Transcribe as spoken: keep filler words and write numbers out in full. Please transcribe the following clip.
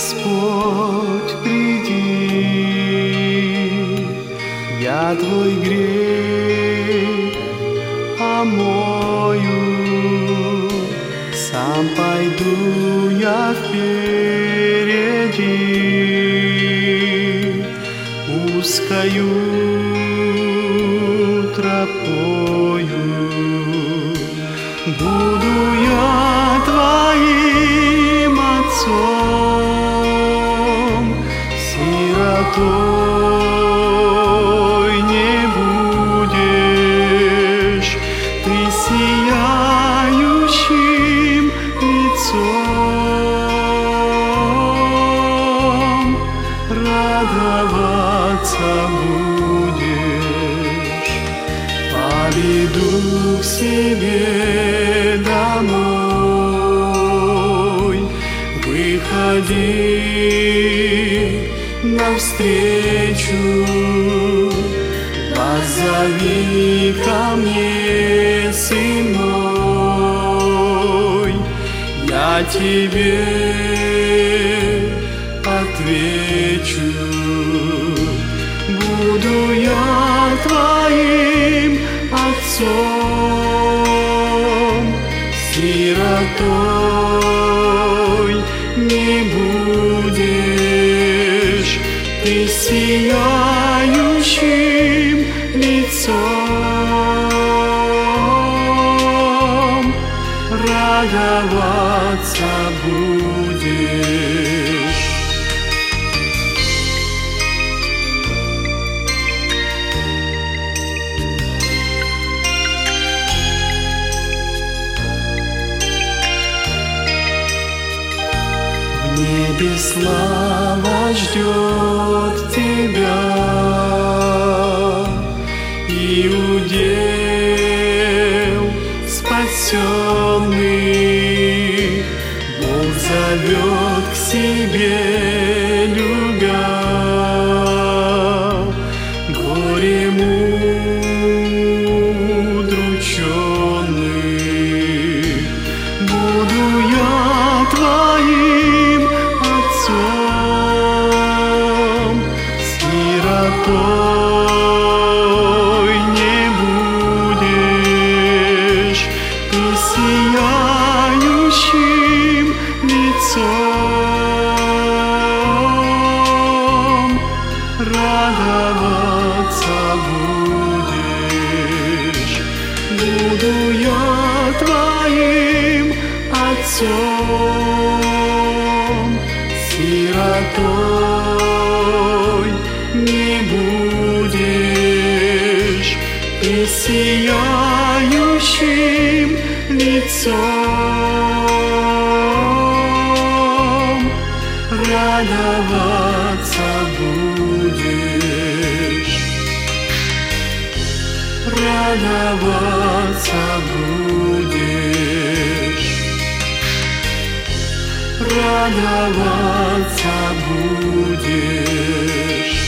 Господь, приди, я Твой грех омою, сам пойду я впереди, узкою тропою. Буду я Твоим отцом, сиротой не будешь, ты сияющим лицом радоваться будешь. Поведу к себе домой, выходи навстречу, воззови ко мне, сын мой, я тебе отвечу. Буду я Твоим отцом, сиротой не будешь, ты сияющим лицом радоваться будешь. В небе слава ждет тебя, и удел спасенных Бог зовет к себе, любя. Горем удрученных буду я Твоим отцом, сиротой не будешь, ты сияющим лицом радоваться будешь. Буду я Твоим отцом, сиротой не будешь, ты сияющим лицом радоваться будешь, радоваться будешь, радоваться будешь.